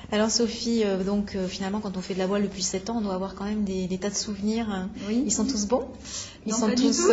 Alors Sophie, finalement, quand on fait de la voile depuis 7 ans, on doit avoir quand même des tas de souvenirs. Oui. Ils sont tous bons? Ils Non, sont pas du tous... tout.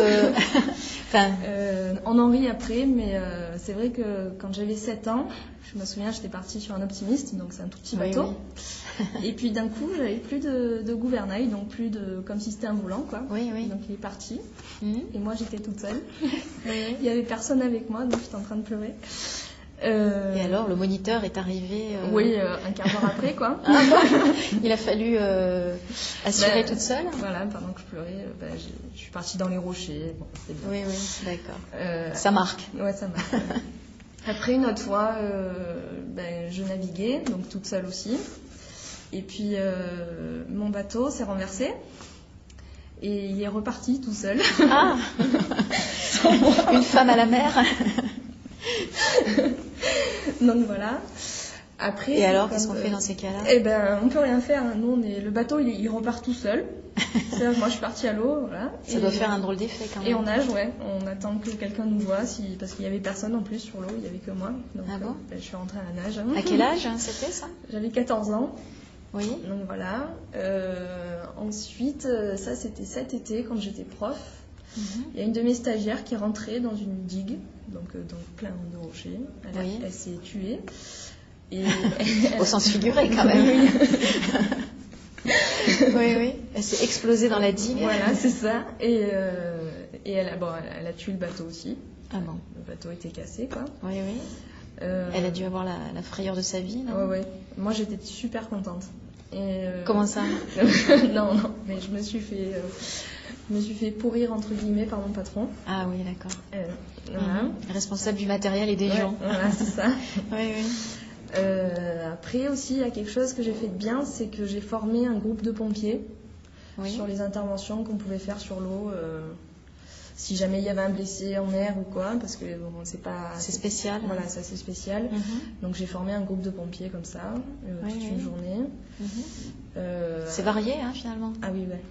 On en rit après, mais c'est vrai que quand j'avais 7 ans, je me souviens, j'étais partie sur un optimiste, donc c'est un tout petit bateau. Oui. Et puis d'un coup, j'avais plus de gouvernail, donc plus de... comme si c'était un volant, quoi. Oui. Donc il est parti. Et moi, j'étais toute seule. Oui. Il n'y avait personne avec moi, donc j'étais en train de pleurer. Et alors, le moniteur est arrivé... Oui, un quart d'heure après, quoi. Il a fallu assurer toute seule? Voilà, pendant que je pleurais, je suis partie dans les rochers. Bon, c'est bien. Oui, d'accord. Ça marque. Ouais, ça marque. Après, une autre fois, je naviguais, donc toute seule aussi. Et puis, mon bateau s'est renversé. Et il est reparti tout seul. Ah Une femme à la mer. Donc voilà. Après, et alors, qu'est-ce qu'on fait dans ces cas-là? On peut rien faire. Nous, le bateau, il repart tout seul. Moi, je suis partie à l'eau, voilà. Ça doit faire un drôle d'effet quand même. Et on nage, ouais. On attend que quelqu'un nous voie, parce qu'il y avait personne en plus sur l'eau. Il y avait que moi. Donc, ah bon? Je suis rentrée à la nage. À quel âge c'était ça? J'avais 14 ans. Oui. Donc voilà. Ensuite, ça c'était cet été quand j'étais prof. Il y a une de mes stagiaires qui est rentrée dans une digue, donc plein de rochers. Elle s'est tuée. Et au sens figuré quand même. Oui. Elle s'est explosée dans la digue. Voilà, c'est ça. Et elle a tué le bateau aussi. Ah bon. Le bateau était cassé, quoi. Oui. Elle a dû avoir la frayeur de sa vie, non? Oui. Moi, j'étais super contente. Comment ça? Non, mais je me suis fait pourrir, entre guillemets, par mon patron. Ah oui, d'accord. Voilà. Responsable du matériel et des gens. Voilà, c'est ça. Oui. Après aussi, il y a quelque chose que j'ai fait de bien, c'est que j'ai formé un groupe de pompiers sur les interventions qu'on pouvait faire sur l'eau. Si jamais il y avait un blessé en mer ou quoi, parce que c'est pas... C'est spécial. Voilà, c'est assez spécial. Donc j'ai formé un groupe de pompiers comme ça, toute une journée. C'est varié, finalement. Ah oui, ouais.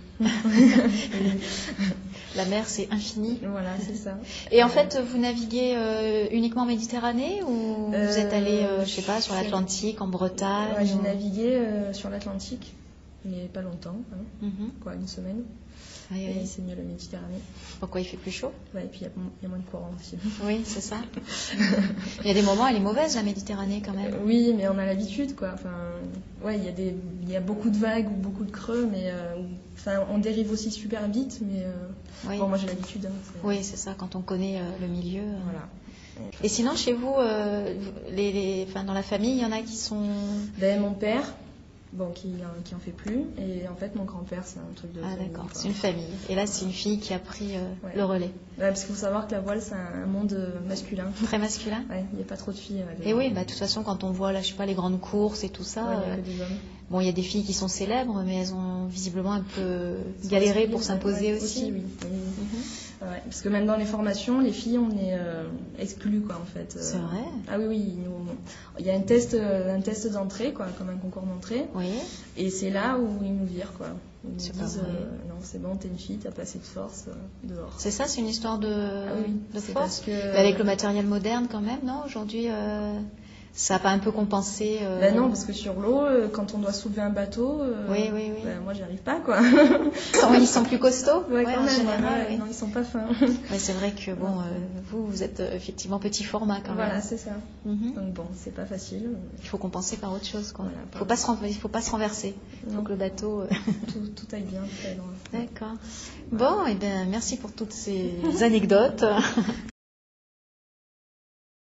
La mer, c'est infini. Voilà, c'est ça. Et en fait, vous naviguez uniquement en Méditerranée ou vous êtes allé, sur l'Atlantique, en Bretagne? Ouais, j'ai navigué sur l'Atlantique, mais pas longtemps, une semaine. Et c'est mieux la Méditerranée. Pourquoi il fait plus chaud? Ouais, et puis il y a moins de courant aussi. Oui, c'est ça. Il y a des moments, elle est mauvaise, la Méditerranée, quand même. Oui, mais on a l'habitude, quoi. Il y a beaucoup de vagues ou beaucoup de creux, mais on dérive aussi super vite, mais moi j'ai l'habitude. Oui, c'est ça, quand on connaît le milieu. Voilà. Et sinon, chez vous, dans la famille, il y en a qui sont... Mon père... qui en fait plus, et en fait mon grand-père c'est un truc de famille, d'accord, c'est une famille, et là c'est une fille qui a pris le relais. Parce qu'il faut savoir que la voile c'est un monde masculin. Très masculin. Il n'y a pas trop de filles. Et oui, de toute façon quand on voit là, je sais pas, les grandes courses et tout ça, il n'y a que des hommes. Bon, il y a des filles qui sont célèbres, mais elles ont visiblement un peu galéré pour s'imposer aussi. Oui. Parce que même dans les formations, les filles, on est exclues, quoi, en fait. C'est vrai? Ah oui. Il y a un test d'entrée, quoi, comme un concours d'entrée. Oui. Et c'est là où ils nous virent, quoi. Ils nous disent, non, c'est bon, t'es une fille, t'as pas assez de force, dehors. C'est ça, c'est une histoire de force? Que, avec le matériel moderne, quand même, non? Aujourd'hui... Ça n'a pas un peu compensé non, parce que sur l'eau, quand on doit soulever un bateau, oui. Moi, j'y arrive pas, quoi. Ils sont plus costauds? Quand même, en général. Non, ils sont pas fins. C'est vrai que vous êtes effectivement petit format quand même. Voilà, c'est ça. Donc bon, c'est pas facile. Il faut compenser par autre chose, quoi. Voilà, il faut pas se renverser. Il faut que le bateau... tout aille bien. D'accord. Bon, merci pour toutes ces anecdotes.